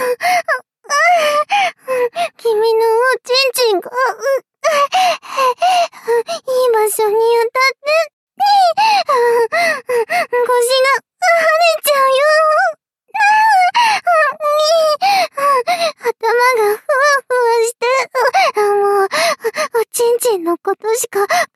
君のおちんちんが、いい場所に当たって、腰が腫れちゃうよ。頭がふわふわして、もう、おちんちんのことしか考